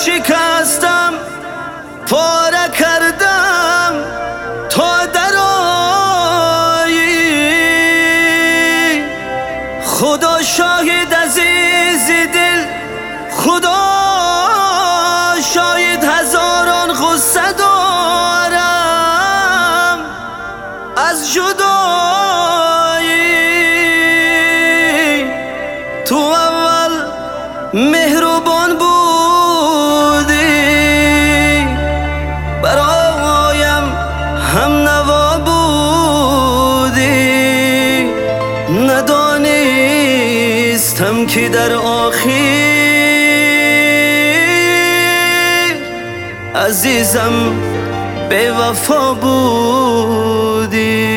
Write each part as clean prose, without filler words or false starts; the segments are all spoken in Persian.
شکستم، پاره کردم تا درایی. خدا شاهد عزیز دل، خدا شاهد هزاران غصه دارم از جدایی. تو اول مهربان بودی، برایم هم نوا بودی. ندانستم که در آخر عزیزم به وفا بودی.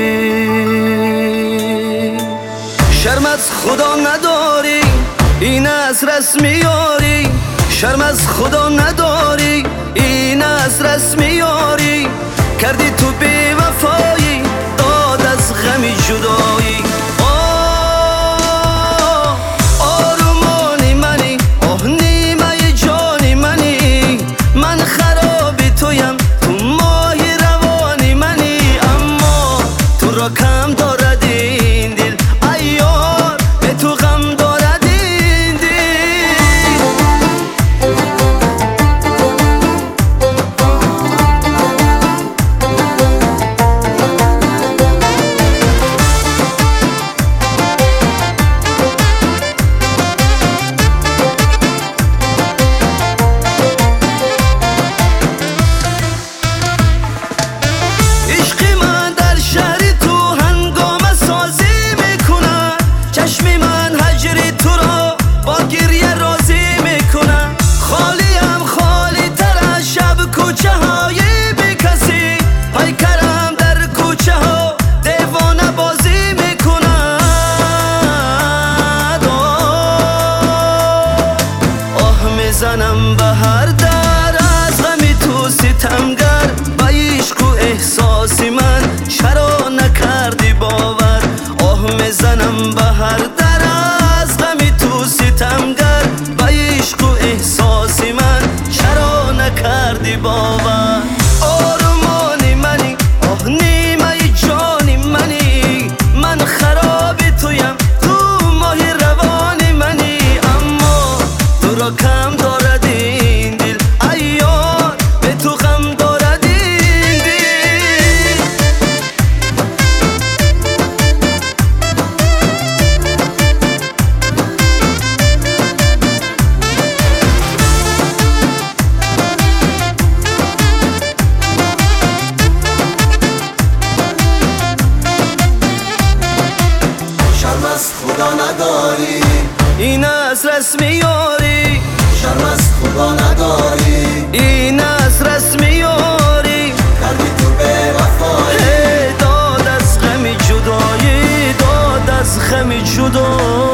شرم از خدا نداری، این از رسمی یاری. شرم از خدا نداری، این از رسمی یاری. کردی تو بی وفایی، داد از غمی جدایی. آرمانی منی، آه نیمه جانی منی. من خرابی تویم، تو ماهی روانی منی. اما تو را کم دارد این دل، ایار به تو غم دارد این دل. عشق من در شهر تو هنگامه سازی میکنه. چشم من هجر تو را با گریه راضی میکنه. خالیم خالی تر از شب کوچه های بی کسی. پیکرم در کوچه ها دیوانه بازی میکنه. آه میزنم به هر در از غم تو ستمگر. با عشق و احساس من چرا نکردی باور؟ آه میزنم به هر در از غم تو ستمگر. با عشق و احساس من چرا نکردی باور؟ آرمانی منی، آه نیمه جانی منی. من خرابی تویم، تو ماهی روانی منی. اما تو را کم دارد این دل، ایار به تو غم دارد این دل. شرم از خدا نداری، این از رسمی یاری. شرم از خدا نداری، این از رسمی یاری. کردی تو به وفایی. داد از غم جدایی، داد از غم جدایی.